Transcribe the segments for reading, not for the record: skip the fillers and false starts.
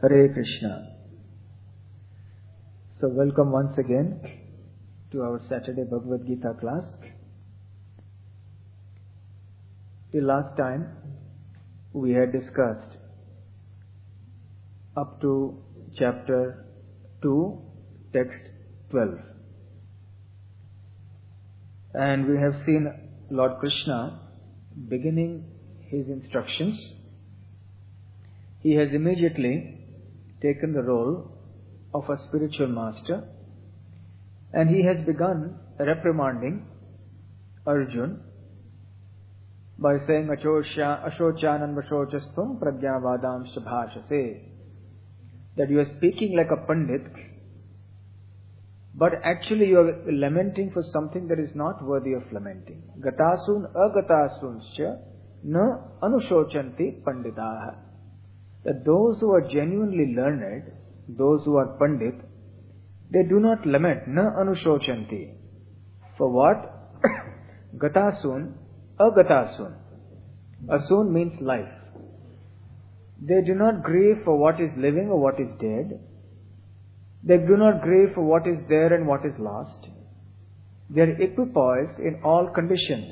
Hare Krishna. So welcome once again to our Saturday Bhagavad Gita class. Till last time we had discussed up to chapter 2, text 12. And we have seen Lord Krishna beginning his instructions. He has immediately taken the role of a spiritual master, and he has begun reprimanding Arjun by saying Ashochanan Vashochastum Pragyavadamscha Bhashase, that you are speaking like a pandit, but actually you are lamenting for something that is not worthy of lamenting. Gatasun agatasuncha na anushochanti panditaha. That those who are genuinely learned, those who are pandit, they do not lament, na anushochanti. For what? Gatasun, agatasun. Asun means life. They do not grieve for what is living or what is dead. They do not grieve for what is there and what is lost. They are equipoised in all conditions.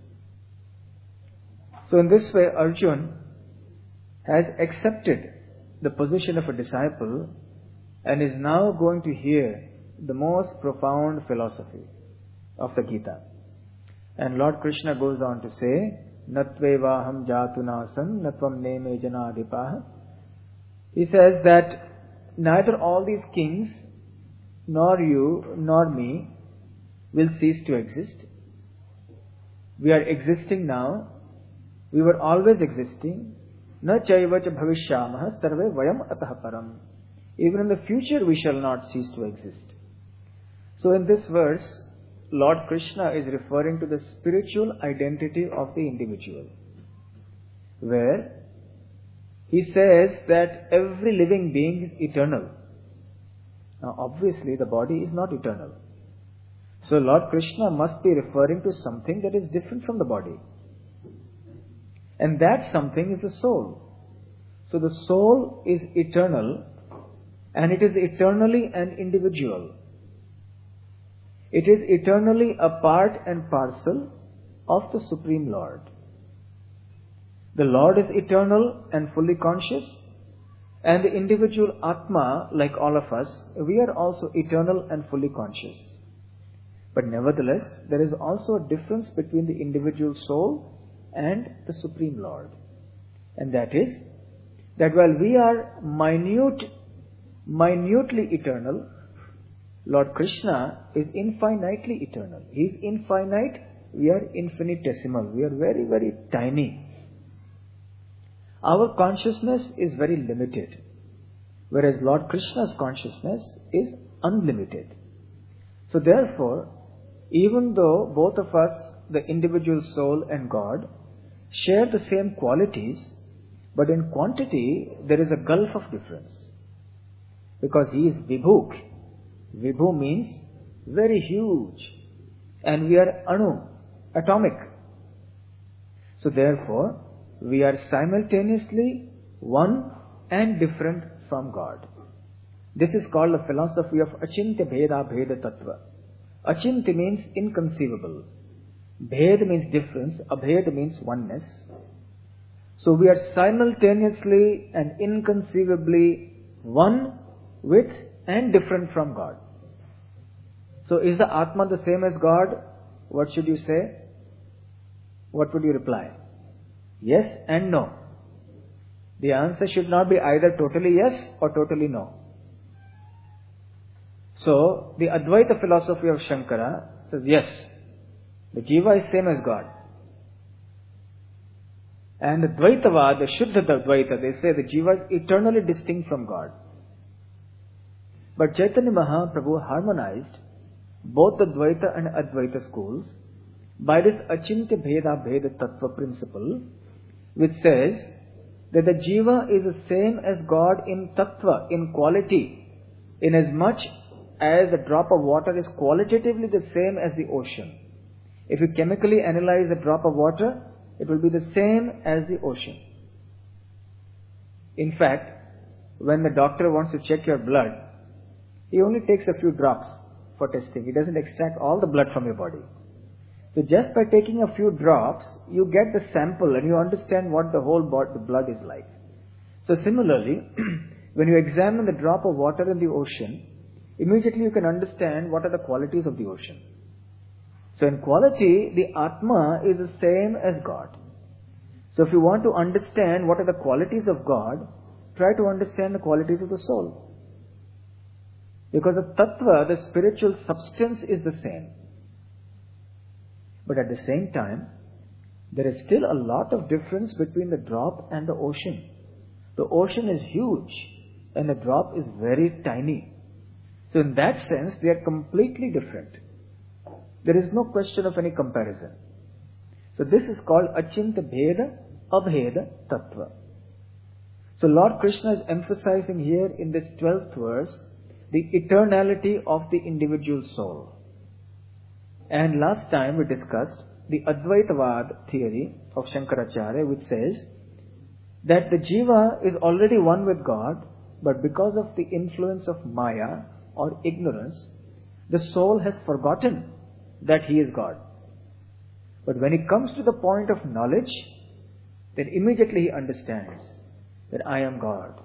So in this way, Arjun has accepted the position of a disciple and is now going to hear the most profound philosophy of the Gita. And Lord Krishna goes on to say, Natvevaham jatunasam natvam neme janadipaha. He says that neither all these kings, nor you, nor me, will cease to exist. We are existing now. We were always existing. Na chaivacha bhavishyamah sarve vayam atah param. Even in the future we shall not cease to exist. So in this verse, Lord Krishna is referring to the spiritual identity of the individual, where he says that every living being is eternal. Now obviously the body is not eternal. So Lord Krishna must be referring to something that is different from the body. And that something is the soul. So the soul is eternal, and it is eternally an individual. It is eternally a part and parcel of the Supreme Lord. The Lord is eternal and fully conscious, and the individual Atma, like all of us, we are also eternal and fully conscious. But nevertheless, there is also a difference between the individual soul and the Supreme Lord. And that is, that while we are minutely eternal, Lord Krishna is infinitely eternal. He is infinite, we are infinitesimal. We are very, very tiny. Our consciousness is very limited, whereas Lord Krishna's consciousness is unlimited. So therefore, even though both of us, the individual soul and God, share the same qualities, but in quantity there is a gulf of difference. Because he is Vibhu. Vibhu means very huge, and we are Anu, atomic. So therefore, we are simultaneously one and different from God. This is called the philosophy of Achintya Bheda Bheda Tattva. Achintya means inconceivable. Bhed means difference. Abhed means oneness. So we are simultaneously and inconceivably one with and different from God. So is the Atma the same as God? What should you say? What would you reply? Yes and no. The answer should not be either totally yes or totally no. So the Advaita philosophy of Shankara says yes, the Jiva is same as God. And the Dvaitavad, the Shuddha Dvaita, they say the Jiva is eternally distinct from God. But Chaitanya Mahaprabhu harmonized both the Dvaita and Advaita schools by this Achintya Bheda Bheda Tattva principle, which says that the Jiva is the same as God in Tattva, in quality, in as much as a drop of water is qualitatively the same as the ocean. If you chemically analyze a drop of water, it will be the same as the ocean. In fact, when the doctor wants to check your blood, he only takes a few drops for testing. He doesn't extract all the blood from your body. So just by taking a few drops, you get the sample and you understand what the whole the blood is like. So similarly, when you examine the drop of water in the ocean, immediately you can understand what are the qualities of the ocean. So in quality, the Atma is the same as God. So if you want to understand what are the qualities of God, try to understand the qualities of the soul. Because the Tattva, the spiritual substance, is the same. But at the same time, there is still a lot of difference between the drop and the ocean. The ocean is huge and the drop is very tiny. So in that sense, they are completely different. There is no question of any comparison. So this is called Achinta Bheda Abheda Tattva. So Lord Krishna is emphasizing here in this 12th verse the eternality of the individual soul. And last time we discussed the Advaitavad theory of Shankaracharya, which says that the Jiva is already one with God, but because of the influence of Maya or ignorance, the soul has forgotten that he is God. But when he comes to the point of knowledge, then immediately he understands that I am God.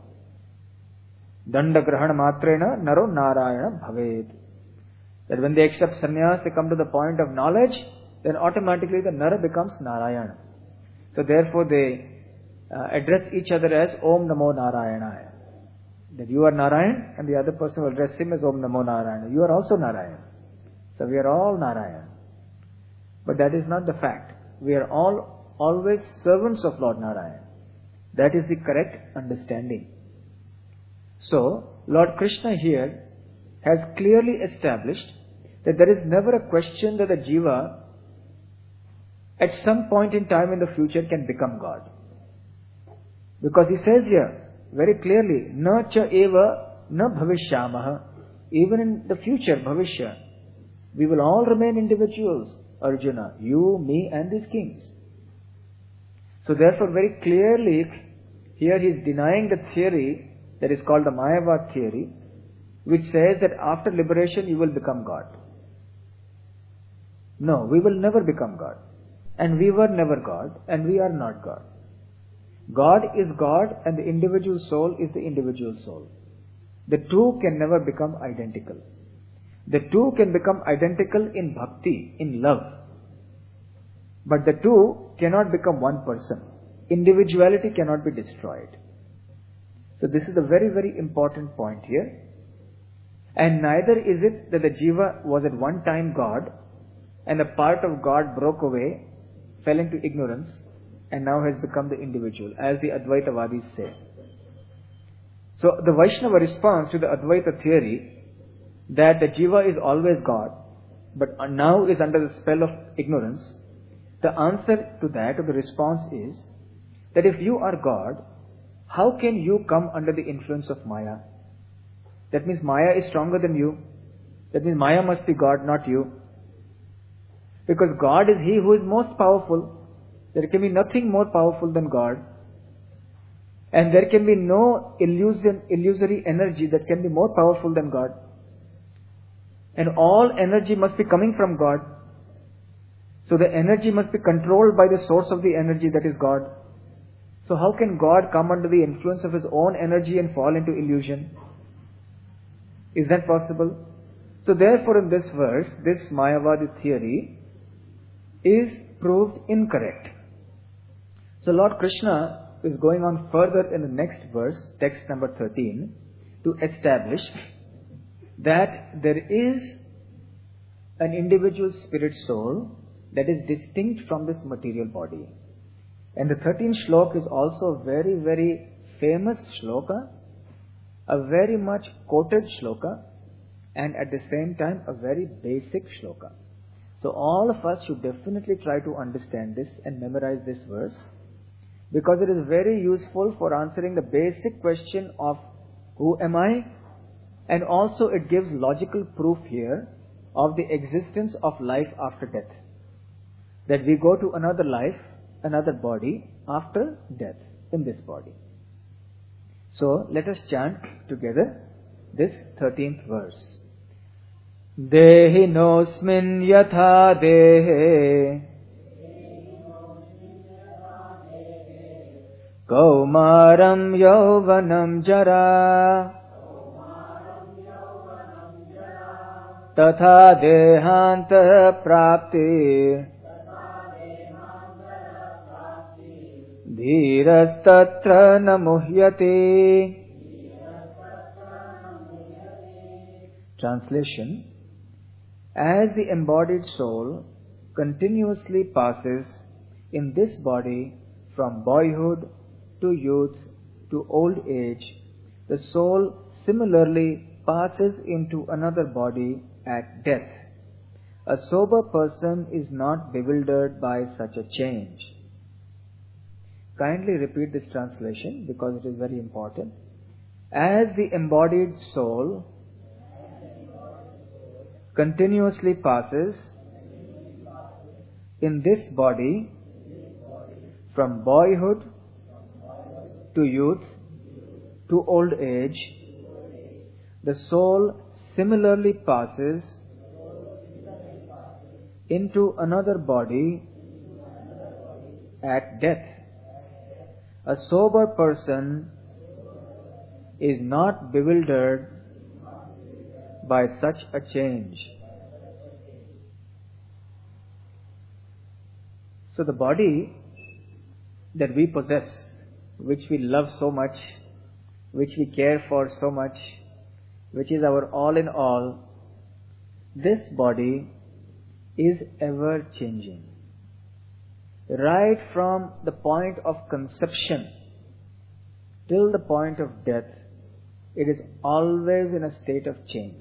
Danda grahana matrena naro narayana bhaved. That when they accept sannyas, they come to the point of knowledge, then automatically the nara becomes Narayana. So therefore they address each other as Om Namo Narayanaya. That you are Narayan and the other person will address him as Om Namo Narayana. You are also Narayan. So we are all Narayan. But that is not the fact. We are all always servants of Lord Narayan. That is the correct understanding. So Lord Krishna here has clearly established that there is never a question that the Jiva at some point in time in the future can become God. Because he says here very clearly, Na cha eva na bhavishyamaha. Even in the future, bhavishya, we will all remain individuals, Arjuna, you, me and these kings. So therefore very clearly here he is denying the theory that is called the Mayavad theory, which says that after liberation you will become God. No, we will never become God. And we were never God, and we are not God. God is God and the individual soul is the individual soul. The two can never become identical. The two can become identical in bhakti, in love. But the two cannot become one person. Individuality cannot be destroyed. So this is a very, very important point here. And neither is it that the Jiva was at one time God and a part of God broke away, fell into ignorance and now has become the individual, as the Advaitavadis say. So the Vaishnava response to the Advaita theory that the Jiva is always God but now is under the spell of ignorance, the answer to that, or the response is that if you are God, how can you come under the influence of Maya? That means Maya is stronger than you. That means Maya must be God, not you. Because God is He who is most powerful. There can be nothing more powerful than God. And there can be no illusory energy that can be more powerful than God. And all energy must be coming from God. So the energy must be controlled by the source of the energy, that is God. So how can God come under the influence of His own energy and fall into illusion? Is that possible? So therefore in this verse, this Mayavadi theory is proved incorrect. So Lord Krishna is going on further in the next verse, text number 13, to establish that there is an individual spirit soul that is distinct from this material body. And the 13th shloka is also a very, very famous shloka, a very much quoted shloka, and at the same time a very basic shloka. So all of us should definitely try to understand this and memorize this verse, because it is very useful for answering the basic question of who am I, and also it gives logical proof here of the existence of life after death. That we go to another life, another body after death in this body. So let us chant together this 13th verse. Dehi nosmin yatha dehe Kaumaram yauvanam jara Tatha dehanta prapti Dhirastatra namuhyate. Translation. As the embodied soul continuously passes in this body from boyhood to youth to old age, the soul similarly passes into another body at death. A sober person is not bewildered by such a change. Kindly repeat this translation because it is very important. As the embodied soul continuously passes in this body from boyhood to youth to old age, the soul similarly passes into another body at death. A sober person is not bewildered by such a change. So the body that we possess, which we love so much, which we care for so much, which is our all in all, this body is ever changing. Right from the point of conception till the point of death, it is always in a state of change.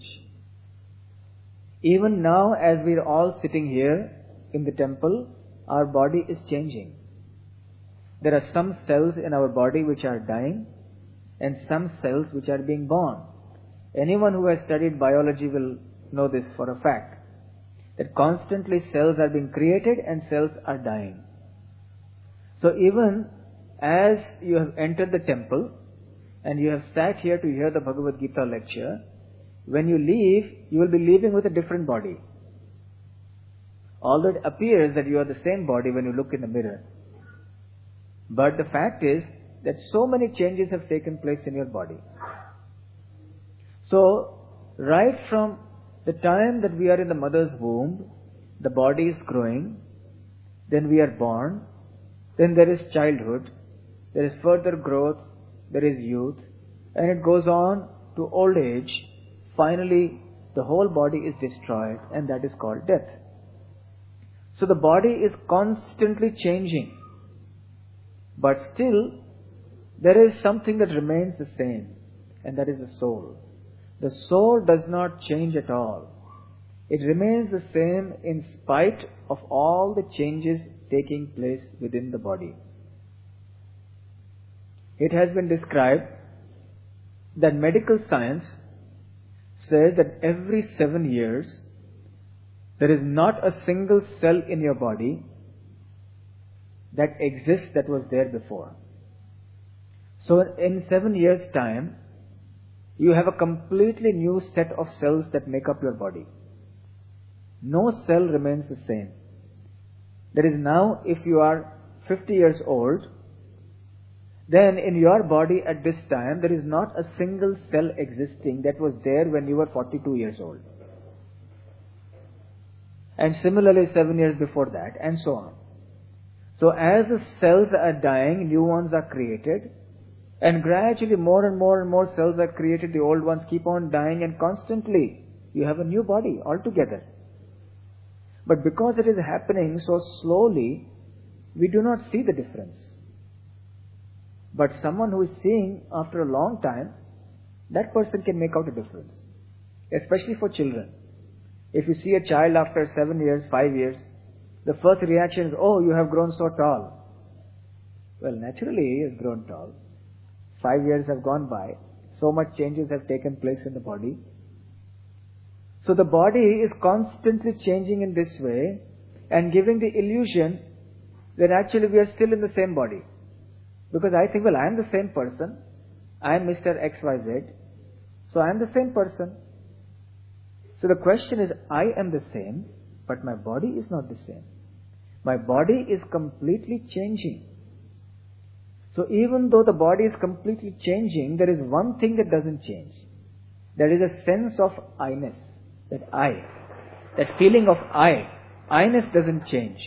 Even now, as we are all sitting here in the temple, our body is changing. There are some cells in our body which are dying and some cells which are being born. Anyone who has studied biology will know this for a fact, that constantly cells are being created and cells are dying. So even as you have entered the temple and you have sat here to hear the Bhagavad Gita lecture, when you leave, you will be leaving with a different body. Although it appears that you are the same body when you look in the mirror. But the fact is that so many changes have taken place in your body. So, right from the time that we are in the mother's womb, the body is growing, then we are born, then there is childhood, there is further growth, there is youth, and it goes on to old age. Finally, the whole body is destroyed, and that is called death. So the body is constantly changing, but still there is something that remains the same, and that is the soul. The soul does not change at all. It remains the same in spite of all the changes taking place within the body. It has been described that medical science says that every 7 years there is not a single cell in your body that exists that was there before. So in 7 years' time, you have a completely new set of cells that make up your body. No cell remains the same. That is, now if you are 50 years old, then in your body at this time, there is not a single cell existing that was there when you were 42 years old. And similarly 7 years before that, and so on. So as the cells are dying, new ones are created, and gradually more and more and more cells are created, the old ones keep on dying, and constantly you have a new body altogether. But because it is happening so slowly, we do not see the difference. But someone who is seeing after a long time, that person can make out a difference. Especially for children. If you see a child after 7 years, 5 years, the first reaction is, oh, you have grown so tall. Well, naturally he has grown tall. 5 years have gone by. So much changes have taken place in the body. So the body is constantly changing in this way and giving the illusion that actually we are still in the same body. Because I think, well, I am the same person. I am Mr. XYZ, so I am the same person. So the question is, I am the same, but my body is not the same. My body is completely changing. So even though the body is completely changing, there is one thing that doesn't change. There is a sense of I-ness, that I, that feeling of I-ness doesn't change.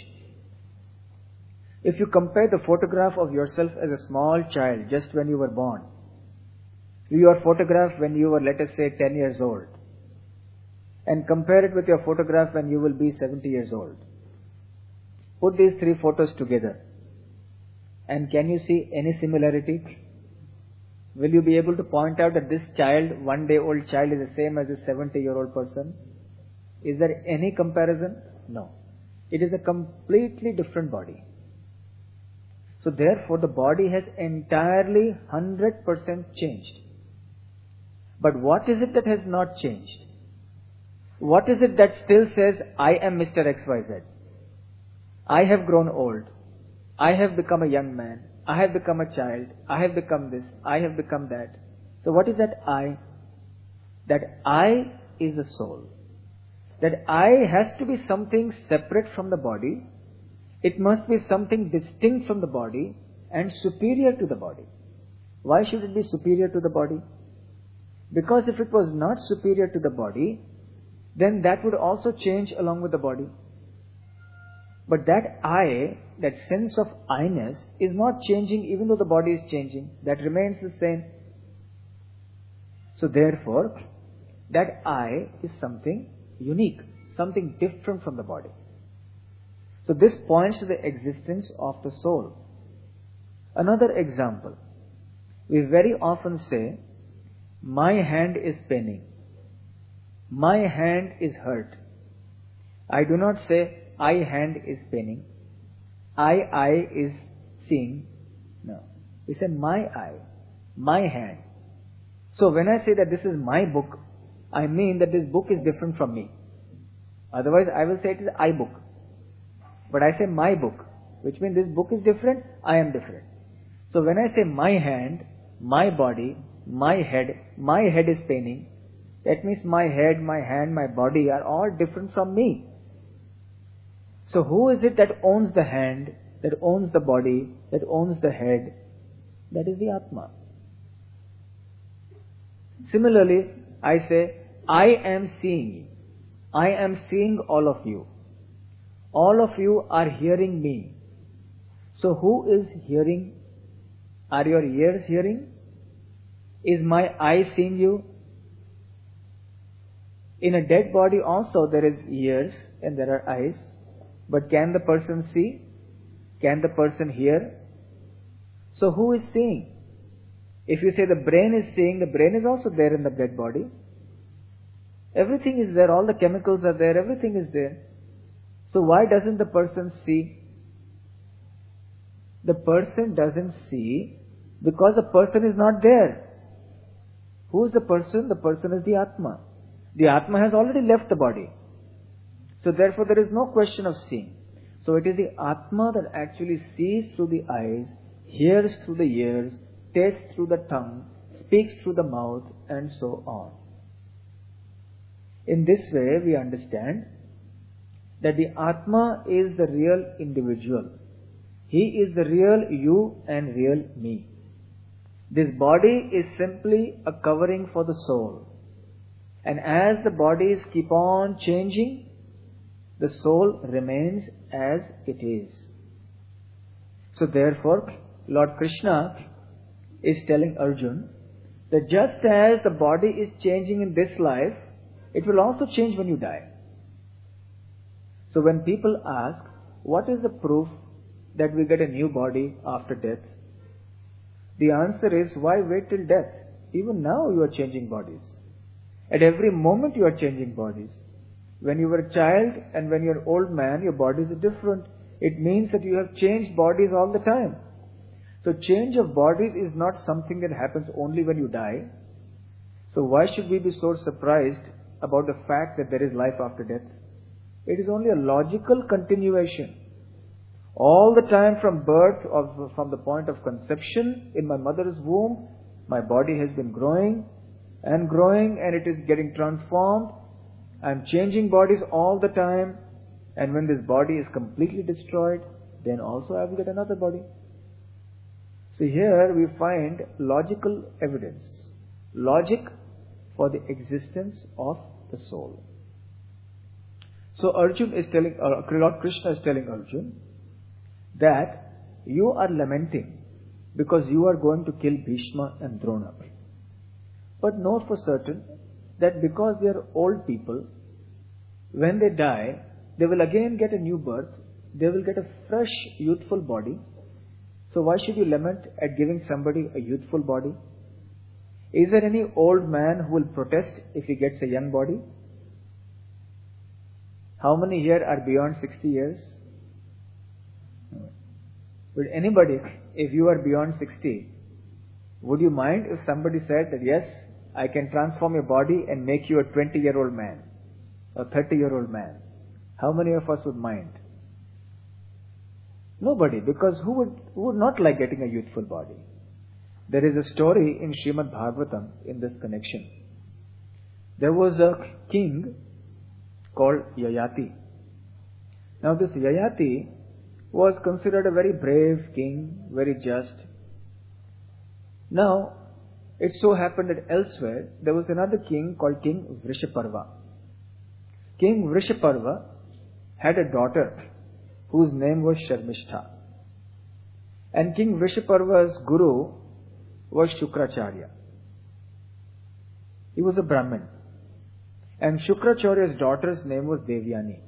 If you compare the photograph of yourself as a small child just when you were born, to your photograph when you were, let us say, 10 years old, and compare it with your photograph when you will be 70 years old. Put these three photos together, and can you see any similarity? Will you be able to point out that this child, 1 day old child, is the same as a 70-year-old person? Is there any comparison? No. It is a completely different body. So therefore the body has entirely 100% changed. But what is it that has not changed? What is it that still says, I am Mr. XYZ? I have grown old. I have become a young man. I have become a child. I have become this. I have become that. So what is that I? That I is the soul. That I has to be something separate from the body. It must be something distinct from the body and superior to the body. Why should it be superior to the body? Because if it was not superior to the body, then that would also change along with the body. But that I, that sense of I-ness, is not changing even though the body is changing. That remains the same. So therefore, that I is something unique, something different from the body. So this points to the existence of the soul. Another example. We very often say, my hand is paining. My hand is hurt. I do not say, I hand is paining. I is seeing. No. We say, my eye, my hand. So when I say that this is my book, I mean that this book is different from me. Otherwise, I will say it is I book. But I say my book, which means this book is different, I am different. So when I say my hand, my body, my head is paining, that means my head, my hand, my body are all different from me. So who is it that owns the hand, that owns the body, that owns the head? That is the Atma. Similarly, I say, I am seeing you. I am seeing all of you. All of you are hearing me. So who is hearing? Are your ears hearing? Is my eye seeing you? In a dead body also there is ears and there are eyes. But can the person see? Can the person hear? So who is seeing? If you say the brain is seeing, the brain is also there in the dead body. Everything is there, all the chemicals are there, everything is there. So why doesn't the person see? The person doesn't see because the person is not there. Who is the person? The person is the Atma. The Atma has already left the body. So therefore there is no question of seeing. So it is the Atma that actually sees through the eyes, hears through the ears, tastes through the tongue, speaks through the mouth, and so on. In this way we understand that the Atma is the real individual. He is the real you and real me. This body is simply a covering for the soul. And as the bodies keep on changing, the soul remains as it is. So therefore, Lord Krishna is telling Arjuna that just as the body is changing in this life, it will also change when you die. So when people ask, what is the proof that we get a new body after death? The answer is, why wait till death? Even now you are changing bodies. At every moment you are changing bodies. When you were a child and when you are an old man, your bodies are different. It means that you have changed bodies all the time. So change of bodies is not something that happens only when you die. So why should we be so surprised about the fact that there is life after death? It is only a logical continuation. All the time from birth, or from the point of conception in my mother's womb, My body has been growing and growing, and it is getting transformed. I'm changing bodies all the time, and when this body is completely destroyed, then also I will get another body. So here we find logical evidence, logic for the existence of the soul. So Arjun is telling, Lord Krishna is telling Arjun that you are lamenting because you are going to kill Bhishma and Drona. But know for certain that because they are old people, when they die, they will again get a new birth, they will get a fresh, youthful body. So why should you lament at giving somebody a youthful body? Is there any old man who will protest if he gets a young body? How many here are beyond 60 years? Would anybody, if you are beyond 60, would you mind if somebody said that yes, I can transform your body and make you a 20-year-old man, a 30-year-old man? How many of us would mind? Nobody, because who would not like getting a youthful body? There is a story in Srimad Bhagavatam in this connection. There was a king called Yayati. Now this Yayati was considered a very brave king, very just. Now, it so happened that elsewhere there was another king called King Vrishaparva. King Vrishaparva had a daughter whose name was Sharmishtha. And King Vrishaparva's guru was Shukracharya. He was a Brahmin. And Shukracharya's daughter's name was Devyani.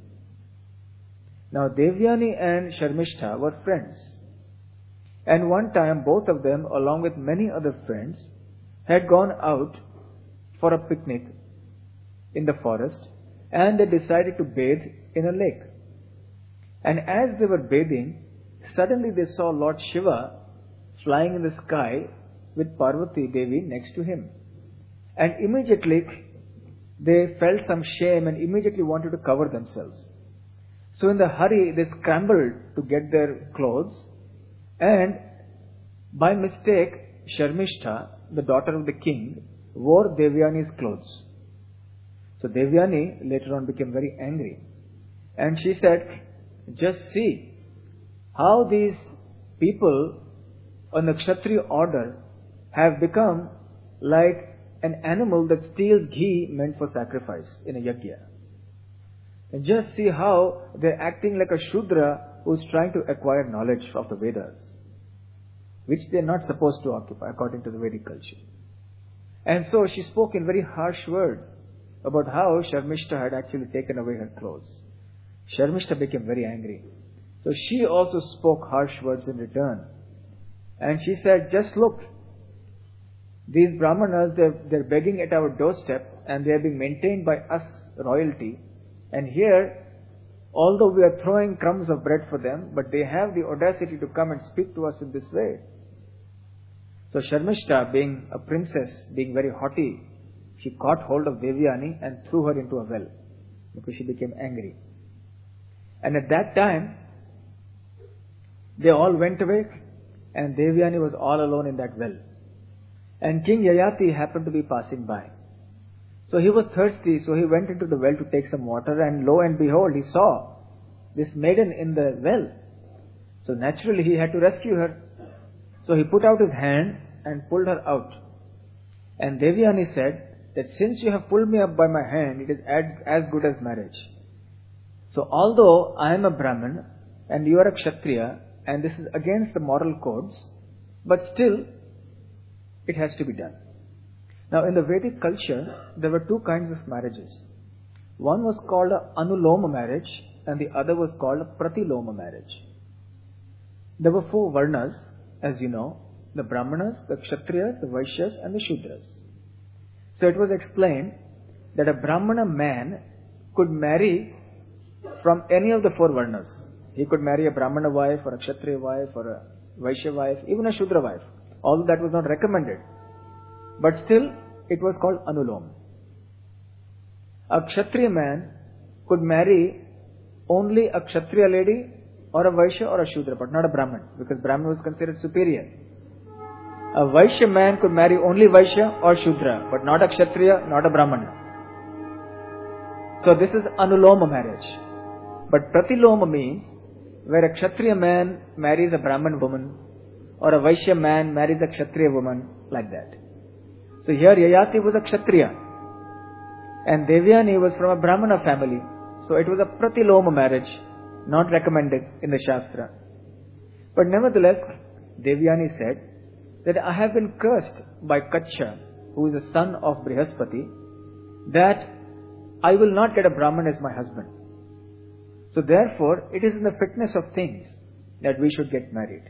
Now Devyani and Sharmishtha were friends. And one time both of them, along with many other friends, had gone out for a picnic in the forest, and they decided to bathe in a lake. And as they were bathing, suddenly they saw Lord Shiva flying in the sky with Parvati Devi next to him. And immediately they felt some shame and immediately wanted to cover themselves. So in the hurry, they scrambled to get their clothes, and by mistake, Sharmishtha, the daughter of the king, wore Devyani's clothes. So Devyani later on became very angry. And she said, just see how these people on the Kshatriya order have become like an animal that steals ghee meant for sacrifice in a yajna. And just see how they're acting like a Shudra who's trying to acquire knowledge of the Vedas, which they're not supposed to occupy according to the Vedic culture. And so she spoke in very harsh words about how Sharmishtha had actually taken away her clothes. Sharmishtha became very angry. So she also spoke harsh words in return. And she said, just look, these Brahmanas, they're begging at our doorstep and they are being maintained by us, royalty. And here, although we are throwing crumbs of bread for them, but they have the audacity to come and speak to us in this way. So Sharmishtha, being a princess, being very haughty, she caught hold of Devyani and threw her into a well because she became angry. And at that time, they all went away and Devyani was all alone in that well. And King Yayati happened to be passing by. So he was thirsty, so he went into the well to take some water, and lo and behold, he saw this maiden in the well. So naturally he had to rescue her. So he put out his hand and pulled her out. And Devyani said that since you have pulled me up by my hand, it is as good as marriage. So although I am a Brahmin and you are a Kshatriya, and this is against the moral codes, but still it has to be done. Now in the Vedic culture, there were two kinds of marriages. One was called a Anuloma marriage and the other was called a Pratiloma marriage. There were four Varnas, as you know, the Brahmanas, the Kshatriyas, the Vaishyas and the Shudras. So it was explained that a Brahmana man could marry from any of the four Varnas. He could marry a Brahmana wife or a Kshatriya wife or a Vaishya wife, even a Shudra wife. Although that was not recommended. But still, it was called Anulom. A Kshatriya man could marry only a Kshatriya lady or a Vaishya or a Shudra, but not a Brahman, because Brahman was considered superior. A Vaishya man could marry only Vaishya or Shudra, but not a Kshatriya, not a Brahmana. So this is Anuloma marriage. But Pratiloma means where a Kshatriya man marries a Brahman woman or a Vaishya man marries a Kshatriya woman, like that. So here Yayati was a Kshatriya and Devyani was from a Brahmana family. So it was a Pratiloma marriage, not recommended in the Shastra. But nevertheless, Devyani said that I have been cursed by Kacha, who is the son of Brihaspati, that I will not get a Brahman as my husband. So therefore, it is in the fitness of things that we should get married.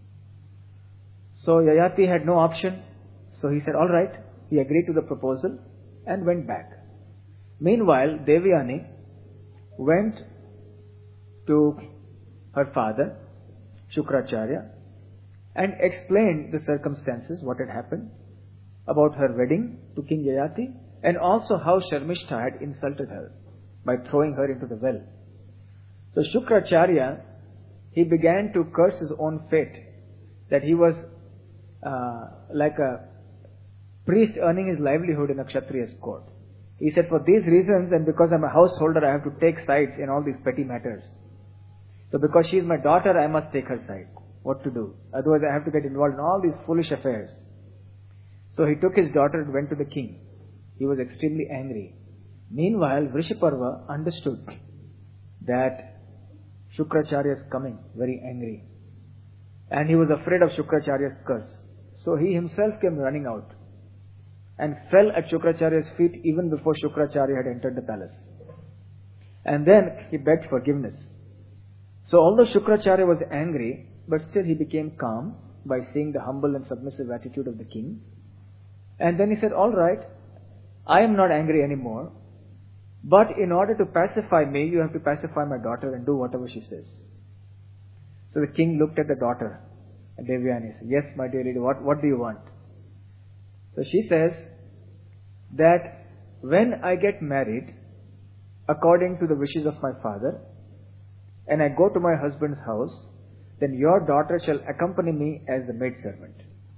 So Yayati had no option. So he said, all right. He agreed to the proposal and went back. Meanwhile, Devyani went to her father, Shukracharya, and explained the circumstances, what had happened, about her wedding to King Yayati, and also how Sharmishta had insulted her by throwing her into the well. So Shukracharya, he began to curse his own fate, that he was like a priest earning his livelihood in a Kshatriya's court. He said, for these reasons, and because I'm a householder, I have to take sides in all these petty matters. So because she is my daughter, I must take her side. What to do? Otherwise I have to get involved in all these foolish affairs. So he took his daughter and went to the king. He was extremely angry. Meanwhile, Vrishaparva understood that Shukracharya is coming, very angry. And he was afraid of Shukracharya's curse. So he himself came running out and fell at Shukracharya's feet even before Shukracharya had entered the palace. And then he begged forgiveness. So although Shukracharya was angry, but still he became calm by seeing the humble and submissive attitude of the king. And then he said, all right, I am not angry anymore, but in order to pacify me, you have to pacify my daughter and do whatever she says. So the king looked at the daughter, and Devyani said, yes, my dear lady, what do you want? So she says that when I get married, according to the wishes of my father, and I go to my husband's house, then your daughter shall accompany me as the maidservant.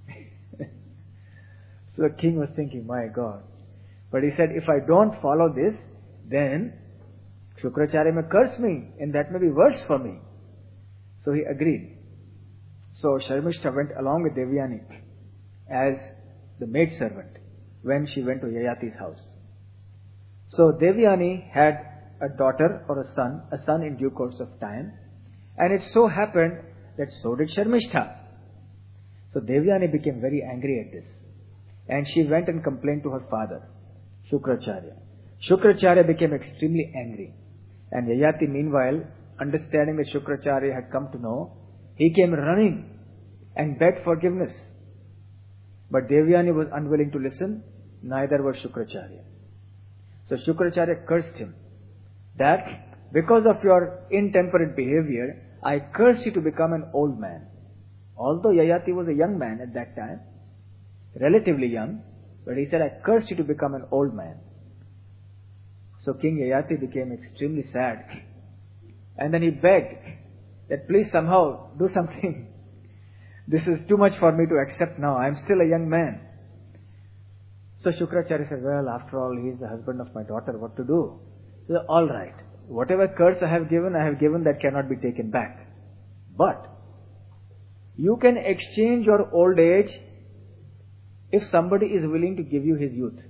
So the king was thinking, my God. But he said, if I don't follow this, then Shukracharya may curse me, and that may be worse for me. So he agreed. So Sharmishta went along with Devyani as the maidservant when she went to Yayati's house. So Devyani had a daughter or a son in due course of time. And it so happened that so did Sharmishta. So Devyani became very angry at this. And she went and complained to her father, Shukracharya. Shukracharya became extremely angry. And Yayati, meanwhile, understanding that Shukracharya had come to know, he came running and begged forgiveness. But Devyani was unwilling to listen, neither was Shukracharya. So Shukracharya cursed him that because of your intemperate behavior, I curse you to become an old man. Although Yayati was a young man at that time, relatively young, but he said, I curse you to become an old man. So King Yayati became extremely sad. And then he begged that please somehow do something. This is too much for me to accept now. I am still a young man. So Shukracharya said, well, after all, he is the husband of my daughter. What to do? He said, all right. Whatever curse I have given that cannot be taken back. But you can exchange your old age if somebody is willing to give you his youth.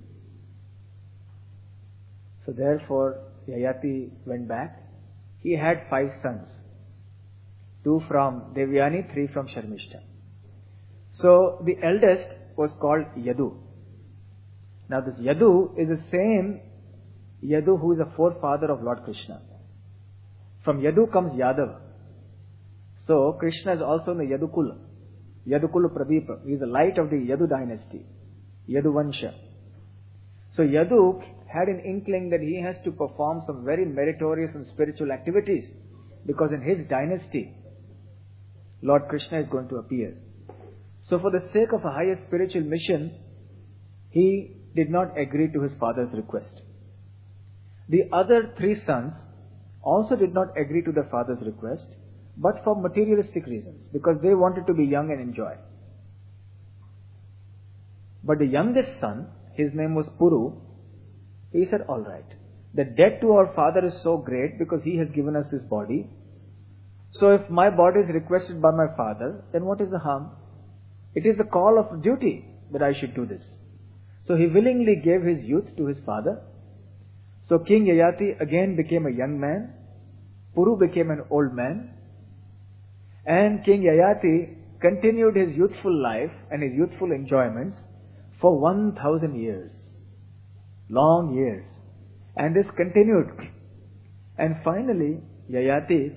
So therefore, Yayati went back. He had 5 sons. 2 from Devyani, 3 from Sharmishta. So the eldest was called Yadu. Now this Yadu is the same Yadu who is the forefather of Lord Krishna. From Yadu comes Yadav. So Krishna is also in the Yadukula. Yadukula Pradeepa. He is the light of the Yadu dynasty. Yaduvansha. So Yadu had an inkling that he has to perform some very meritorious and spiritual activities, because in his dynasty, Lord Krishna is going to appear. So for the sake of a higher spiritual mission, he did not agree to his father's request. The other 3 sons also did not agree to their father's request, but for materialistic reasons, because they wanted to be young and enjoy. But the youngest son, his name was Puru, he said, all right, the debt to our father is so great because he has given us this body. So if my body is requested by my father, then what is the harm? It is the call of duty that I should do this. So he willingly gave his youth to his father. So King Yayati again became a young man. Puru became an old man. And King Yayati continued his youthful life and his youthful enjoyments for 1,000 years. Long years. And this continued. And finally, Yayati,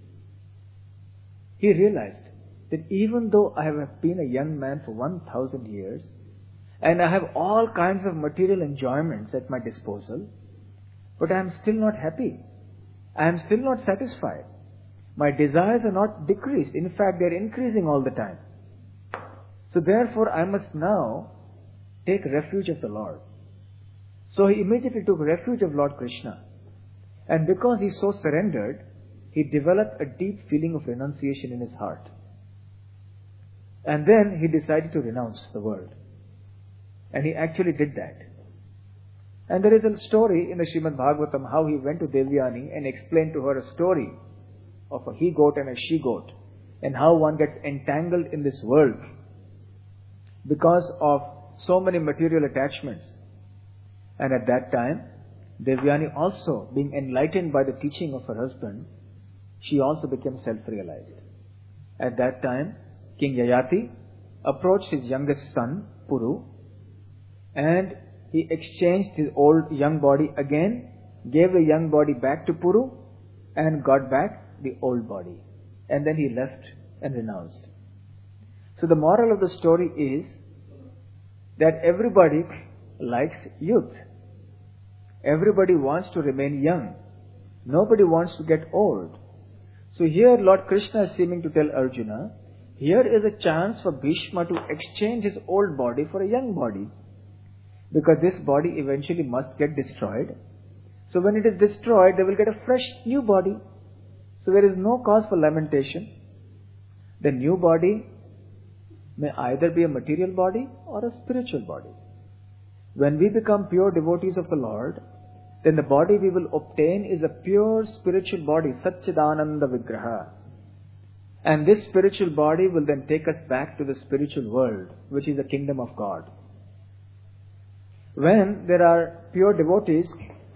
he realized that even though I have been a young man for 1,000 years, and I have all kinds of material enjoyments at my disposal, but I am still not happy. I am still not satisfied. My desires are not decreased. In fact, they are increasing all the time. So therefore, I must now take refuge of the Lord. So he immediately took refuge of Lord Krishna. And because he so surrendered, he developed a deep feeling of renunciation in his heart. And then he decided to renounce the world. And he actually did that. And there is a story in the Srimad Bhagavatam how he went to Devyani and explained to her a story of a he-goat and a she-goat, and how one gets entangled in this world because of so many material attachments. And at that time, Devyani also, being enlightened by the teaching of her husband, she also became self-realized. At that time, King Yayati approached his youngest son, Puru, and he exchanged his old young body again, gave the young body back to Puru, and got back the old body. And then he left and renounced. So the moral of the story is that everybody likes youth. Everybody wants to remain young. Nobody wants to get old. So here Lord Krishna is seeming to tell Arjuna, here is a chance for Bhishma to exchange his old body for a young body. Because this body eventually must get destroyed. So when it is destroyed, they will get a fresh new body. So there is no cause for lamentation. The new body may either be a material body or a spiritual body. When we become pure devotees of the Lord, then the body we will obtain is a pure spiritual body, Satchidananda Vigraha. And this spiritual body will then take us back to the spiritual world, which is the kingdom of God. When there are pure devotees,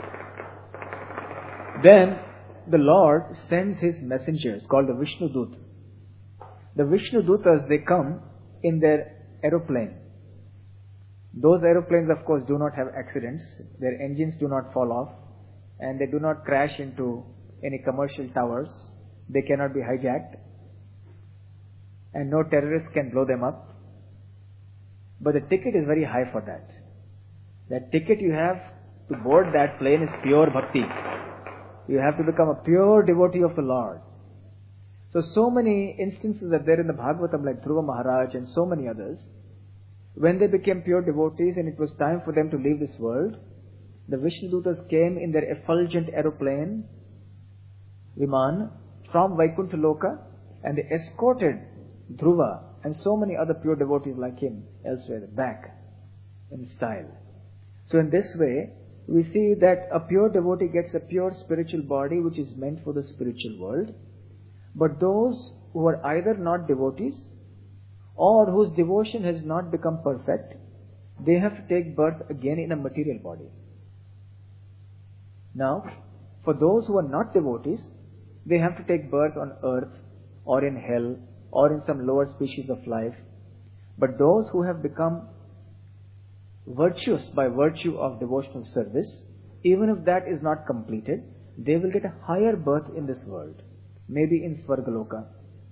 then the Lord sends His messengers called the Vishnu Dut. The Vishnu Dutas, they come in their aeroplane. Those aeroplanes, of course, do not have accidents. Their engines do not fall off. And they do not crash into any commercial towers. They cannot be hijacked. And no terrorists can blow them up. But the ticket is very high for that. That ticket you have to board that plane is pure bhakti. You have to become a pure devotee of the Lord. So many instances are there in the Bhagavatam, like Dhruva Maharaj and so many others. When they became pure devotees and it was time for them to leave this world, the Vishnudutas came in their effulgent aeroplane, Viman, from Vaikuntha Loka, and they escorted Dhruva and so many other pure devotees like him elsewhere back in style. So in this way, we see that a pure devotee gets a pure spiritual body which is meant for the spiritual world. But those who are either not devotees or whose devotion has not become perfect, they have to take birth again in a material body. Now, for those who are not devotees, they have to take birth on earth or in hell or in some lower species of life. But those who have become virtuous by virtue of devotional service, even if that is not completed, they will get a higher birth in this world, maybe in Svargaloka.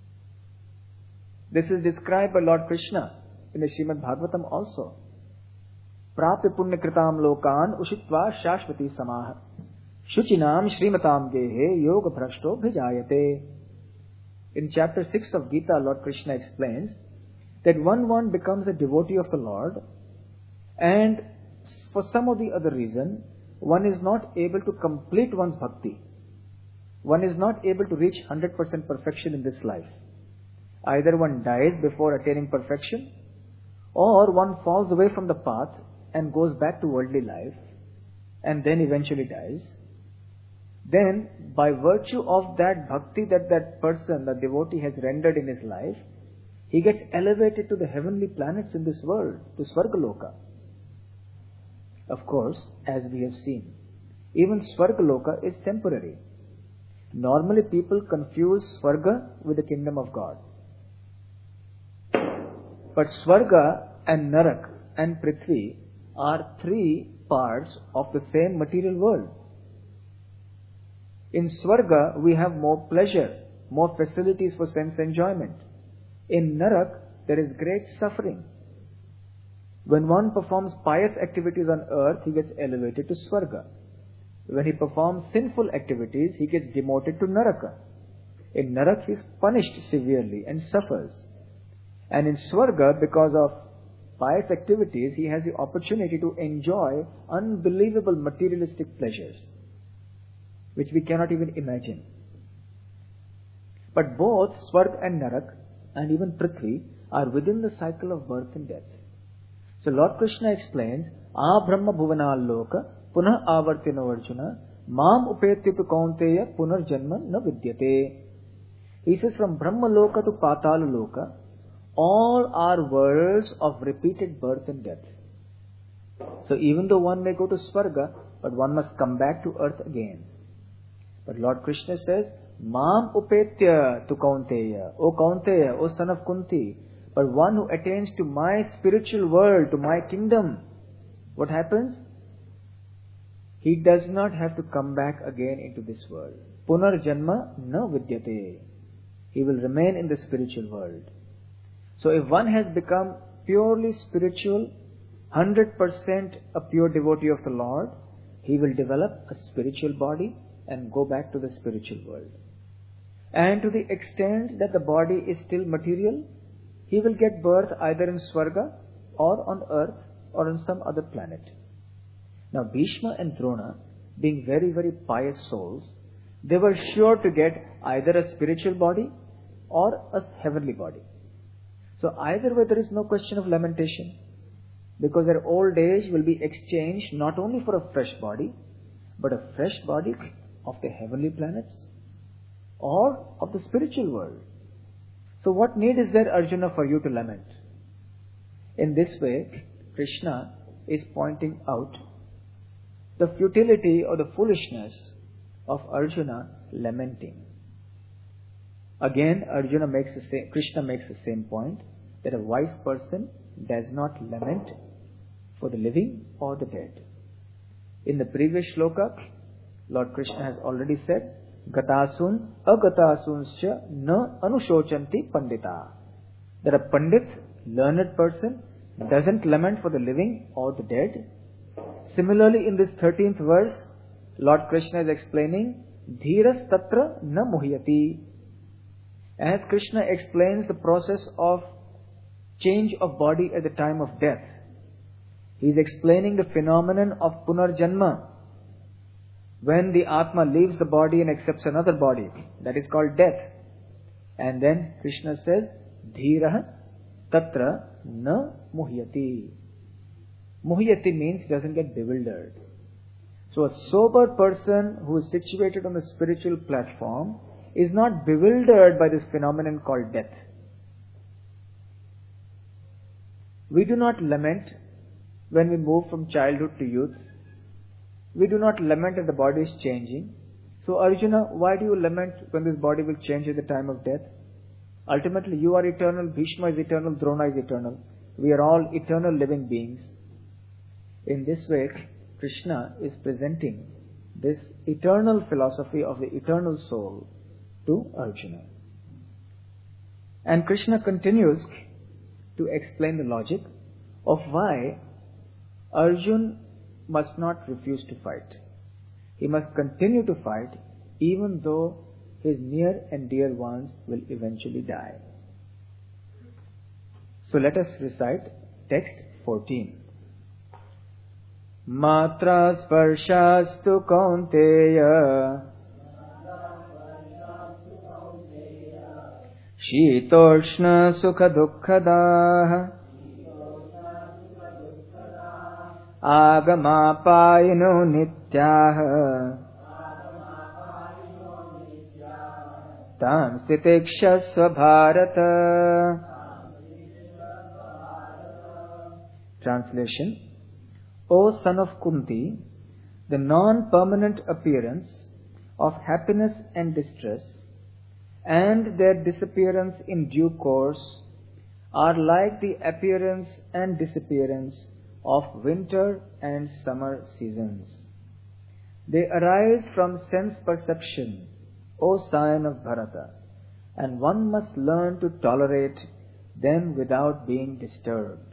This is described by Lord Krishna in the Srimad Bhagavatam also. Prapya punya kritam lokan ushitva shashvati samaha shuchinam shrimatam gehe yoga bhrashto bhijayate. In chapter 6 of Gita, Lord Krishna explains that one becomes a devotee of the Lord, and for some or the other reason, one is not able to complete one's bhakti. One is not able to reach 100% perfection in this life. Either one dies before attaining perfection, or one falls away from the path and goes back to worldly life and then eventually dies, then by virtue of that bhakti that person, the devotee has rendered in his life, he gets elevated to the heavenly planets in this world, to Svargaloka. Of course, as we have seen, even Svargaloka is temporary. Normally people confuse Svarga with the kingdom of God. But Svarga and Narak and Prithvi are three parts of the same material world. In Svarga, we have more pleasure, more facilities for sense enjoyment. In Narak, there is great suffering. When one performs pious activities on earth, he gets elevated to Svarga. When he performs sinful activities, he gets demoted to Naraka. In Narak, he is punished severely and suffers. And in Svarga, because of pious activities, he has the opportunity to enjoy unbelievable materialistic pleasures, which we cannot even imagine. But both Svarg and Narak, and even Prithvi, are within the cycle of birth and death. So Lord Krishna explains, A Brahma Bhuvanal Loka, Punah Avartino Arjuna, Mam Upetyatu Kaunteya Punar Janma Na Vidyate. He says, from Brahma Loka to Patala Loka, all are worlds of repeated birth and death. So even though one may go to Svarga, but one must come back to earth again. But Lord Krishna says, Mam upetya tu Kaunteya, O Kaunteya, O son of Kunti, but one who attains to my spiritual world, to my kingdom, what happens? He does not have to come back again into this world. Punar Janma na Vidyate. He will remain in the spiritual world. So if one has become purely spiritual, 100% a pure devotee of the Lord, he will develop a spiritual body and go back to the spiritual world. And to the extent that the body is still material, he will get birth either in Svarga or on earth or on some other planet. Now Bhishma and Drona, being very, very pious souls, they were sure to get either a spiritual body or a heavenly body. So either way there is no question of lamentation, because their old age will be exchanged not only for a fresh body, but a fresh body of the heavenly planets or of the spiritual world. So what need is there, Arjuna, for you to lament? In this way, Krishna is pointing out the futility or the foolishness of Arjuna lamenting. Again, Krishna makes the same point, that a wise person does not lament for the living or the dead. In the previous shloka, Lord Krishna has already said, Gatasun agatasuncha na anushochanti pandita. That a pandit, learned person, doesn't lament for the living or the dead. Similarly, in this 13th verse, Lord Krishna is explaining, Dhiras tatra na muhyati. As Krishna explains the process of change of body at the time of death, he is explaining the phenomenon of punarjanma. When the Atma leaves the body and accepts another body, that is called death. And then Krishna says, Dhiraha tatra na muhyati. Muhyati means doesn't get bewildered. So a sober person who is situated on the spiritual platform is not bewildered by this phenomenon called death. We do not lament when we move from childhood to youth. We do not lament that the body is changing. So Arjuna, why do you lament when this body will change at the time of death? Ultimately, you are eternal, Bhishma is eternal, Drona is eternal. We are all eternal living beings. In this way, Krishna is presenting this eternal philosophy of the eternal soul to Arjuna. And Krishna continues to explain the logic of why Arjuna must not refuse to fight. He must continue to fight even though his near and dear ones will eventually die. So let us recite text 14. Matra sparshastu kaunteya Shitoshna sukha dukkhadah आगमापायिनो नित्याः तान् स्थितिक्षस्व Bharat. Translation: O son of Kunti, the non-permanent appearance of happiness and distress and their disappearance in due course are like the appearance and disappearance of winter and summer seasons. They arise from sense perception, O scion of Bharata, and one must learn to tolerate them without being disturbed.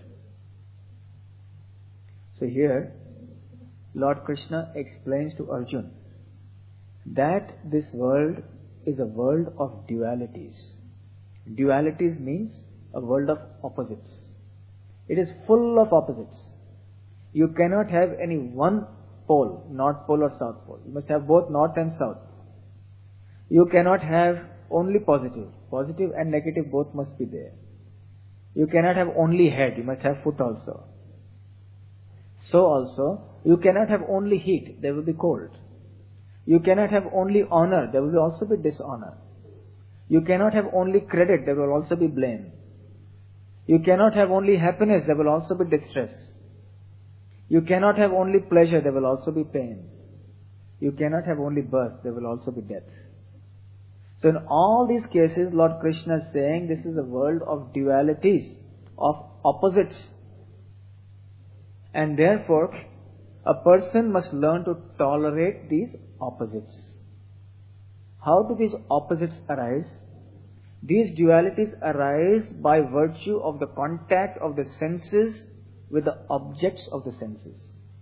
So here, Lord Krishna explains to Arjuna that this world is a world of dualities. Dualities means a world of opposites. It is full of opposites. You cannot have any one pole, North Pole or South Pole. You must have both North and South. You cannot have only positive. Positive and negative both must be there. You cannot have only head. You must have foot also. So also, you cannot have only heat. There will be cold. You cannot have only honor. There will also be dishonor. You cannot have only credit. There will also be blame. You cannot have only happiness. There will also be distress. You cannot have only pleasure. There will also be pain. You cannot have only birth. There will also be death. So in all these cases, Lord Krishna is saying this is a world of dualities, of opposites. And therefore, a person must learn to tolerate these opposites. How do these opposites arise? These dualities arise by virtue of the contact of the senses with the objects of the senses.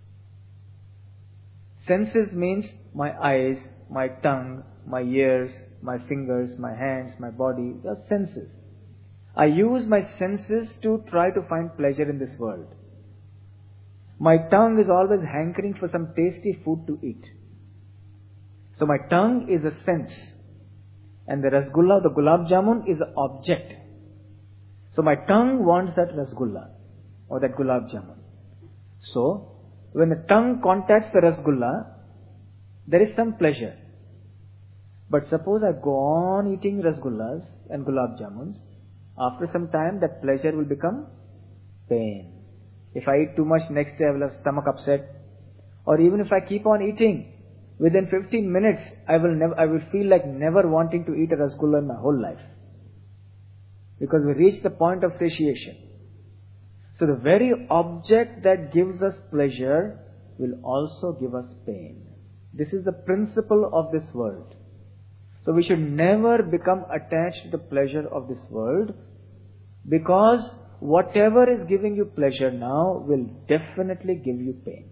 Senses means my eyes, my tongue, my ears, my fingers, my hands, my body. They are senses. I use my senses to try to find pleasure in this world. My tongue is always hankering for some tasty food to eat. So my tongue is a sense. And the rasgulla, the gulab jamun, is an object. So my tongue wants that rasgulla or that gulab jamun. So when the tongue contacts the rasgulla, there is some pleasure. But suppose I go on eating rasgullas and gulab jamuns, after some time that pleasure will become pain. If I eat too much, next day I will have stomach upset. Or even if I keep on eating, within 15 minutes, I will feel like never wanting to eat a rasgulla in my whole life. Because we reach the point of satiation. So the very object that gives us pleasure will also give us pain. This is the principle of this world. So we should never become attached to the pleasure of this world, because whatever is giving you pleasure now will definitely give you pain.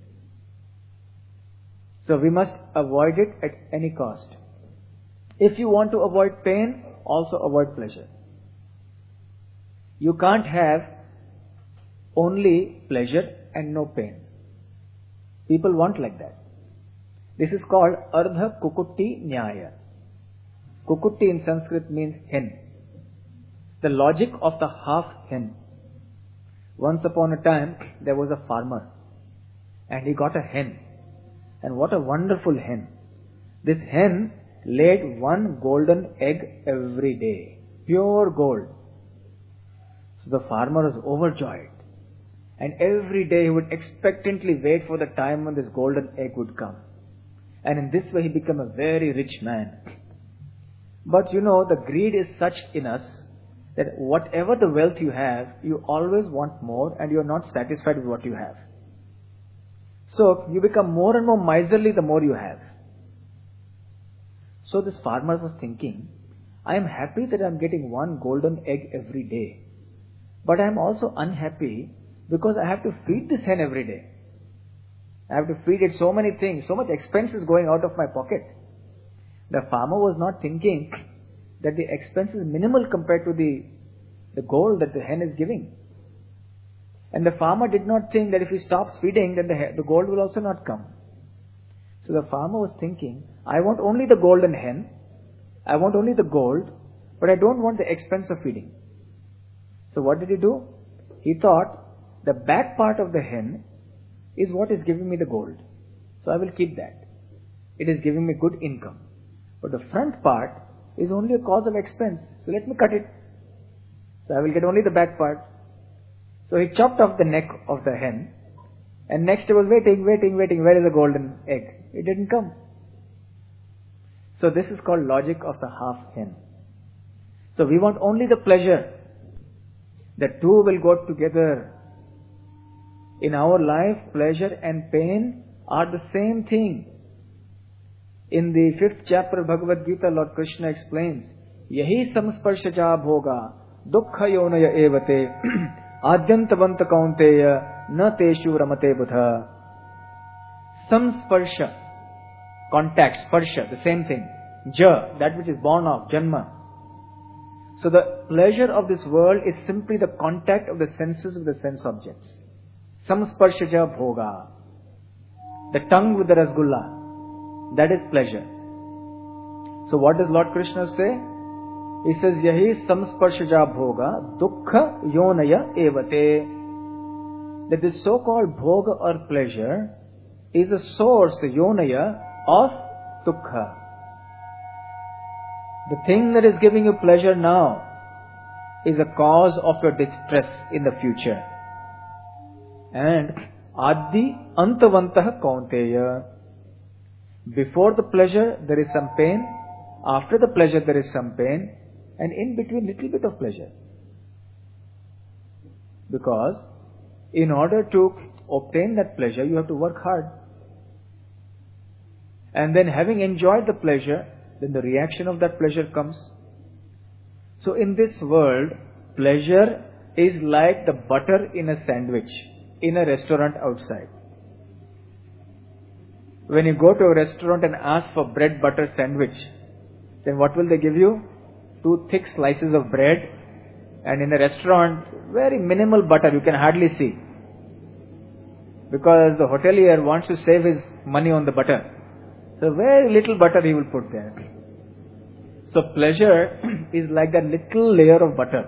So we must avoid it at any cost. If you want to avoid pain, also avoid pleasure. You can't have only pleasure and no pain. People want like that. This is called Ardha Kukutti Nyaya. Kukutti in Sanskrit means hen. The logic of the half hen. Once upon a time, there was a farmer and he got a hen. And what a wonderful hen. This hen laid one golden egg every day. Pure gold. So the farmer was overjoyed. And every day he would expectantly wait for the time when this golden egg would come. And in this way he became a very rich man. But you know, the greed is such in us that whatever the wealth you have, you always want more and you are not satisfied with what you have. So you become more and more miserly the more you have. So this farmer was thinking, I am happy that I am getting one golden egg every day. But I am also unhappy because I have to feed this hen every day. I have to feed it so many things, so much expense is going out of my pocket. The farmer was not thinking that the expense is minimal compared to the gold that the hen is giving. And the farmer did not think that if he stops feeding, then the gold will also not come. So the farmer was thinking, I want only the golden hen, I want only the gold, but I don't want the expense of feeding. So what did he do? He thought the back part of the hen is what is giving me the gold. So I will keep that. It is giving me good income. But the front part is only a cause of expense. So let me cut it. So I will get only the back part. So he chopped off the neck of the hen. And next he was waiting. Where is the golden egg? It didn't come. So this is called logic of the half hen. So we want only the pleasure. The two will go together. In our life, pleasure and pain are the same thing. In the 5th chapter of Bhagavad Gita, Lord Krishna explains, Yahi samsparshaja bhoga dukkha yonaya evate adyantavanta kaunteya na teshu ramate buddha. Samsparsha, contact, sparsha, the same thing. Ja, that which is born of, janma. So the pleasure of this world is simply the contact of the senses with the sense objects. Samsparshaja bhoga. The tongue with the rasgulla. That is pleasure. So what does Lord Krishna say? He says, Yahi samsparshaja bhoga dukkha yonaya evate. That this so-called bhoga or pleasure is a source, the yonaya, of dukkha. The thing that is giving you pleasure now is a cause of your distress in the future. And Adi Antavantah Kaunteya. Before the pleasure there is some pain, after the pleasure there is some pain, and in between little bit of pleasure. Because in order to obtain that pleasure you have to work hard. And then having enjoyed the pleasure, then the reaction of that pleasure comes. So in this world, pleasure is like the butter in a sandwich in a restaurant outside. When you go to a restaurant and ask for bread butter sandwich, then what will they give you? 2 thick slices of bread, and in a restaurant, very minimal butter, you can hardly see. Because the hotelier wants to save his money on the butter. So very little butter he will put there. So pleasure is like that little layer of butter.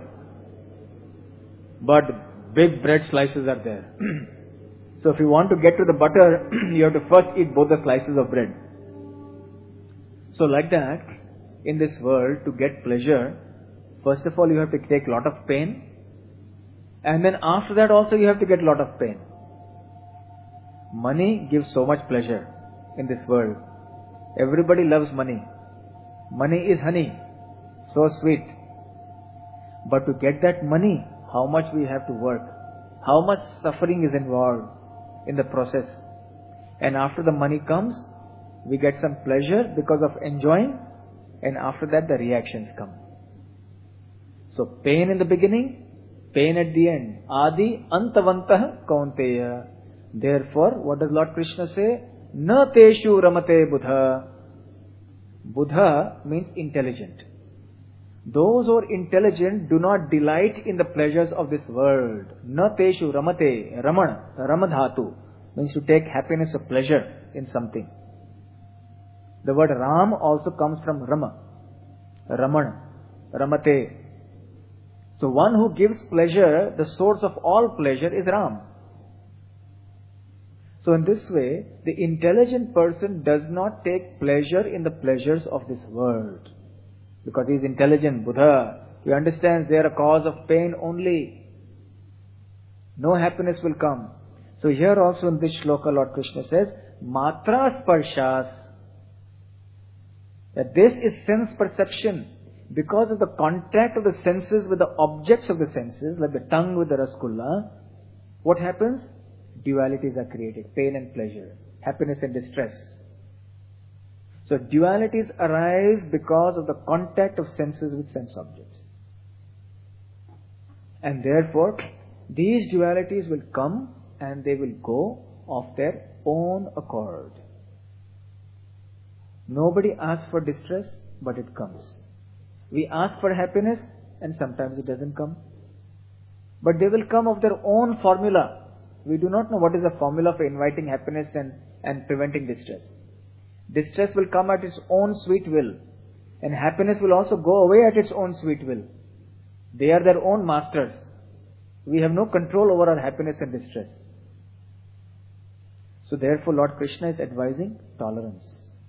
But big bread slices are there. So if you want to get to the butter, you have to first eat both the slices of bread. So like that, in this world, to get pleasure, first of all you have to take a lot of pain. And then after that also you have to get a lot of pain. Money gives so much pleasure in this world. Everybody loves money. Money is honey, so sweet. But to get that money, how much we have to work, how much suffering is involved in the process. And after the money comes, we get some pleasure because of enjoying, and after that the reactions come. So pain in the beginning, pain at the end. Adi antavantah kaunteya. Therefore, what does Lord Krishna say? Na teshu ramate buddha. Buddha means intelligent. Those who are intelligent do not delight in the pleasures of this world. Na teshu ramate. Ramadhatu means to take happiness or pleasure in something. The word Ram also comes from Rama. Raman. Ramate. So one who gives pleasure, the source of all pleasure is Ram. So in this way, the intelligent person does not take pleasure in the pleasures of this world. Because he is intelligent, Buddha. He understands they are a cause of pain only. No happiness will come. So here also in this shloka, Lord Krishna says, Matra sparshas. That this is sense perception. Because of the contact of the senses with the objects of the senses, like the tongue with the rasgulla, what happens? Dualities are created, pain and pleasure, happiness and distress. So dualities arise because of the contact of senses with sense objects. And therefore, these dualities will come and they will go of their own accord. Nobody asks for distress, but it comes. We ask for happiness and sometimes it doesn't come. But they will come of their own formula. We do not know what is the formula for inviting happiness and preventing distress. Distress will come at its own sweet will. And happiness will also go away at its own sweet will. They are their own masters. We have no control over our happiness and distress. So therefore Lord Krishna is advising tolerance.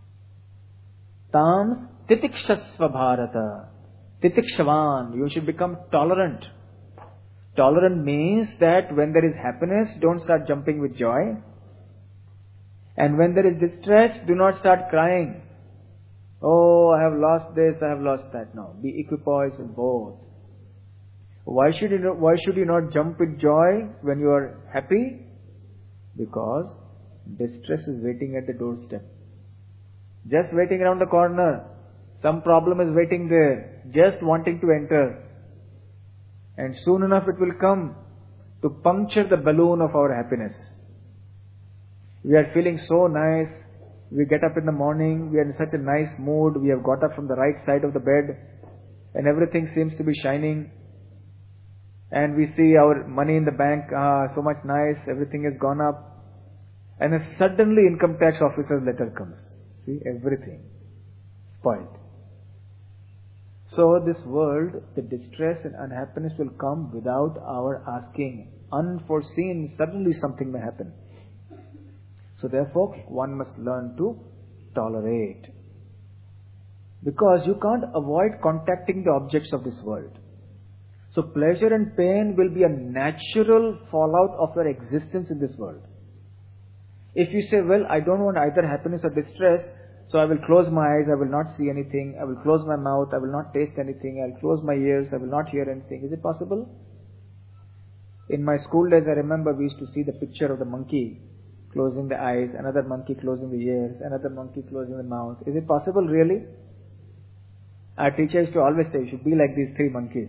Tams titikshasva bharata. Titikshavan, you should become tolerant. Tolerant means that when there is happiness, don't start jumping with joy. And when there is distress, do not start crying. Oh, I have lost this, I have lost that. No, be equipoised in both. Why should you not jump with joy when you are happy? Because distress is waiting at the doorstep. Just waiting around the corner. Some problem is waiting there, just wanting to enter. And soon enough it will come to puncture the balloon of our happiness. We are feeling so nice. We get up in the morning, we are in such a nice mood. We have got up from the right side of the bed and everything seems to be shining. And we see our money in the bank, so much nice, everything has gone up. And then suddenly income tax officer's letter comes. See, everything spoiled. So this world, the distress and unhappiness will come without our asking. Unforeseen, suddenly something may happen. So therefore, one must learn to tolerate. Because you can't avoid contacting the objects of this world. So pleasure and pain will be a natural fallout of your existence in this world. If you say, well, I don't want either happiness or distress, so I will close my eyes, I will not see anything, I will close my mouth, I will not taste anything, I will close my ears, I will not hear anything. Is it possible? In my school days, I remember we used to see the picture of the monkey closing the eyes, another monkey closing the ears, another monkey closing the mouth. Is it possible really? Our teacher used to always say, you should be like these three monkeys.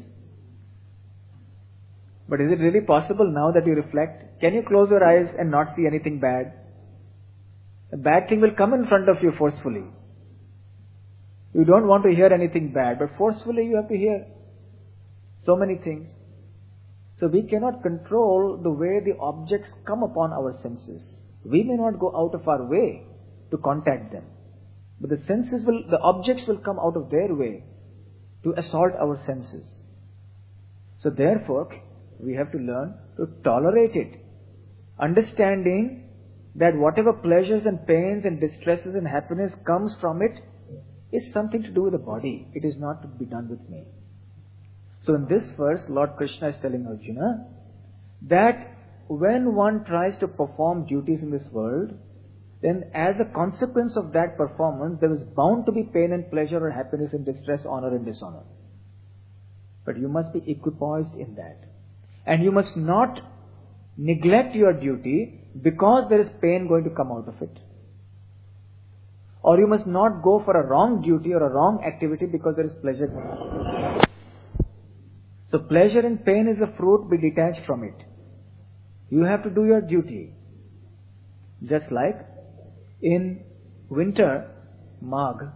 But is it really possible now that you reflect? Can you close your eyes and not see anything bad? A bad thing will come in front of you forcefully. You don't want to hear anything bad, but forcefully you have to hear so many things. So we cannot control the way the objects come upon our senses. We may not go out of our way to contact them. But the objects will come out of their way to assault our senses. So therefore, we have to learn to tolerate it. Understanding that whatever pleasures and pains and distresses and happiness comes from it is something to do with the body. It is not to be done with me. So in this verse, Lord Krishna is telling Arjuna that when one tries to perform duties in this world, then as a consequence of that performance, there is bound to be pain and pleasure or happiness and distress, honor and dishonor. But you must be equipoised in that. And you must not neglect your duty because there is pain going to come out of it. Or you must not go for a wrong duty or a wrong activity because there is pleasure going out of it. So pleasure and pain is a fruit, be detached from it. You have to do your duty. Just like in winter, Magh,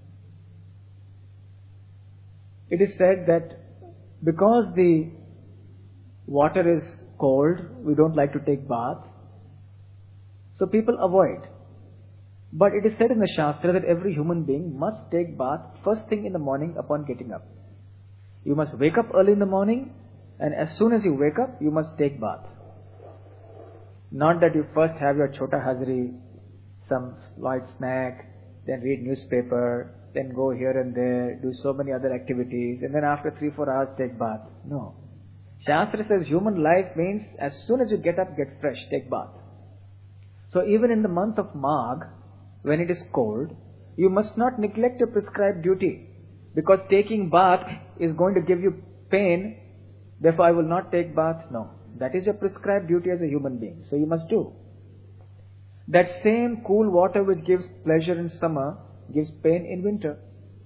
it is said that because the water is cold, we don't like to take bath, so people avoid. But it is said in the Shastra that every human being must take bath first thing in the morning upon getting up. You must wake up early in the morning, and as soon as you wake up, you must take bath. Not that you first have your chota hazri, some light snack, then read newspaper, then go here and there, do so many other activities, and then after 3-4 hours take bath. No. Shastra says human life means as soon as you get up, get fresh, take bath. So even in the month of Magh, when it is cold, you must not neglect your prescribed duty. Because taking bath is going to give you pain, therefore I will not take bath. No. That is your prescribed duty as a human being. So you must do. That same cool water which gives pleasure in summer gives pain in winter.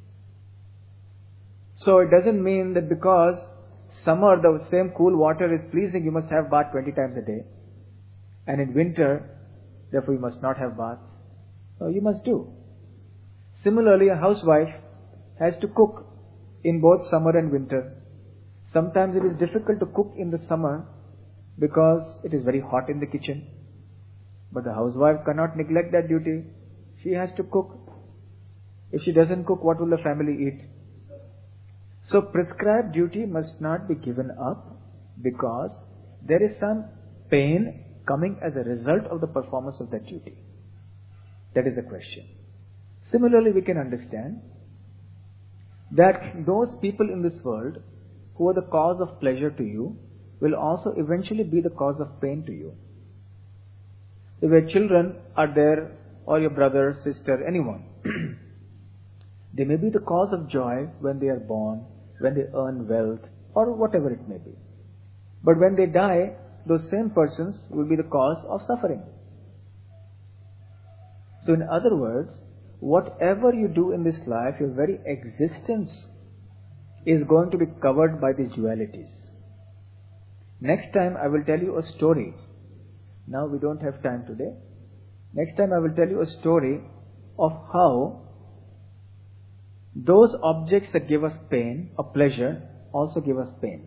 So it doesn't mean that because summer the same cool water is pleasing, you must have bath 20 times a day. And in winter, therefore you must not have bath. No, you must do. Similarly, a housewife has to cook in both summer and winter. Sometimes it is difficult to cook in the summer because it is very hot in the kitchen. But the housewife cannot neglect that duty. She has to cook. If she doesn't cook, what will the family eat? So prescribed duty must not be given up because there is some pain coming as a result of the performance of that duty? That is the question. Similarly, we can understand that those people in this world who are the cause of pleasure to you will also eventually be the cause of pain to you. If your children are there, or your brother, sister, anyone, they may be the cause of joy when they are born, when they earn wealth, or whatever it may be. But when they die, those same persons will be the cause of suffering. So in other words, whatever you do in this life, your very existence is going to be covered by these dualities. Next time I will tell you a story. Now we don't have time today. Next time I will tell you a story of how those objects that give us pain or pleasure also give us pain.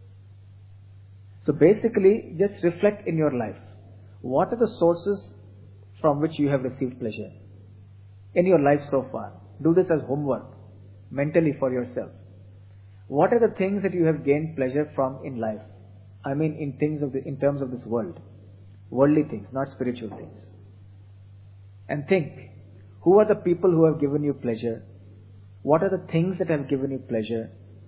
So basically, just reflect in your life. What are the sources from which you have received pleasure in your life so far? Do this as homework, mentally for yourself. What are the things that you have gained pleasure from in life? I mean in terms of this world. Worldly things, not spiritual things. And think, who are the people who have given you pleasure? What are the things that have given you pleasure?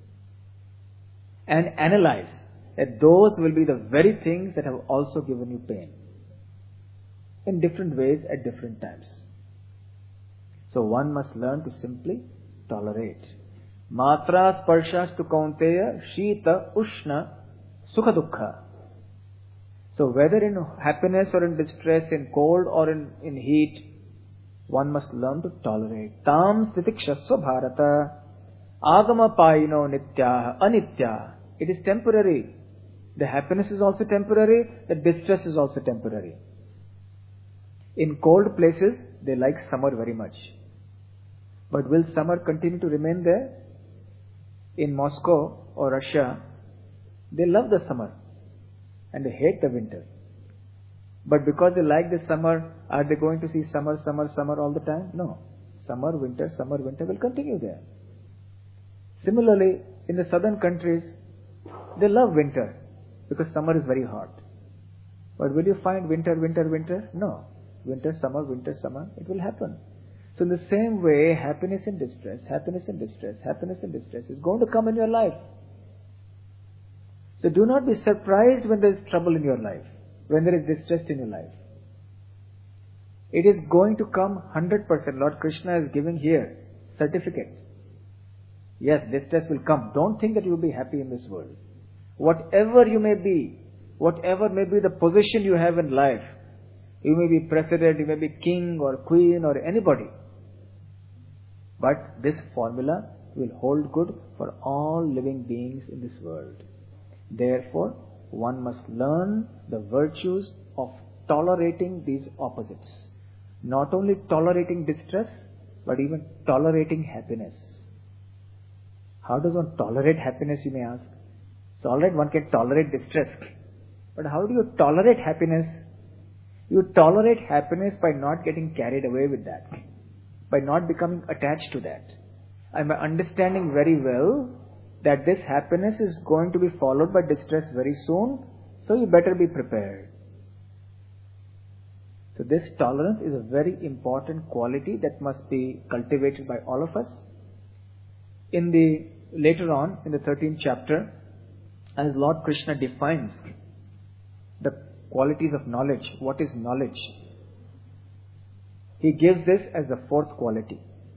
And analyze that those will be the very things that have also given you pain. In different ways at different times. So one must learn to simply tolerate. Matra sparshas tu kaunteya shita ushna sukha dukkha. So whether in happiness or in distress, in cold or in heat, one must learn to tolerate. Tam stitikshasva bharata agama payino nitya anitya. It is temporary. The happiness is also temporary. The distress is also temporary. In cold places, they like summer very much. But will summer continue to remain there? In Moscow or Russia, they love the summer and they hate the winter. But because they like the summer, are they going to see summer all the time? No. Summer, winter will continue there. Similarly, in the southern countries, they love winter because summer is very hot. But will you find winter? No. Winter, summer, it will happen. So in the same way, happiness and distress is going to come in your life. So do not be surprised when there is trouble in your life, when there is distress in your life. It is going to come 100%. Lord Krishna is giving here certificate. Yes, distress will come. Don't think that you will be happy in this world. Whatever you may be, whatever may be the position you have in life, you may be president, you may be king or queen or anybody. But this formula will hold good for all living beings in this world. Therefore, one must learn the virtues of tolerating these opposites. Not only tolerating distress, but even tolerating happiness. How does one tolerate happiness, you may ask? It's alright, one can tolerate distress. But how do you tolerate happiness? You tolerate happiness by not getting carried away with that. By not becoming attached to that. I'm understanding very well that this happiness is going to be followed by distress very soon, so you better be prepared. So this tolerance is a very important quality that must be cultivated by all of us. Later on, in the 13th chapter, as Lord Krishna defines the qualities of knowledge, what is knowledge? He gives this as the fourth quality.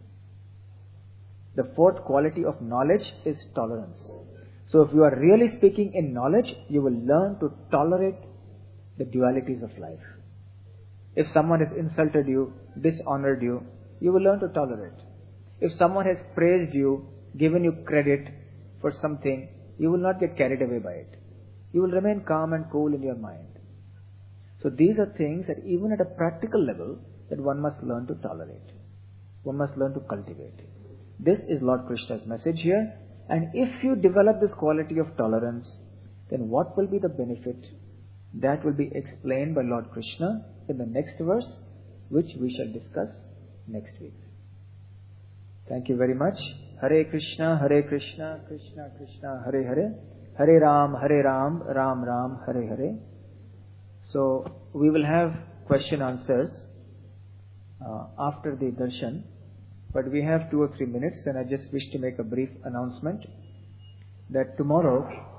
The fourth quality of knowledge is tolerance. So if you are really speaking in knowledge, you will learn to tolerate the dualities of life. If someone has insulted you, dishonored you, you will learn to tolerate. If someone has praised you, given you credit for something, you will not get carried away by it. You will remain calm and cool in your mind. So these are things that even at a practical level, that one must learn to tolerate. One must learn to cultivate. This is Lord Krishna's message here. And if you develop this quality of tolerance, then what will be the benefit? That will be explained by Lord Krishna in the next verse, which we shall discuss next week. Thank you very much. Hare Krishna, Krishna Krishna, Hare Hare, Hare Ram, Ram Ram, Hare Hare. So we will have question answers after the darshan, but we have 2 or 3 minutes, and I just wish to make a brief announcement that tomorrow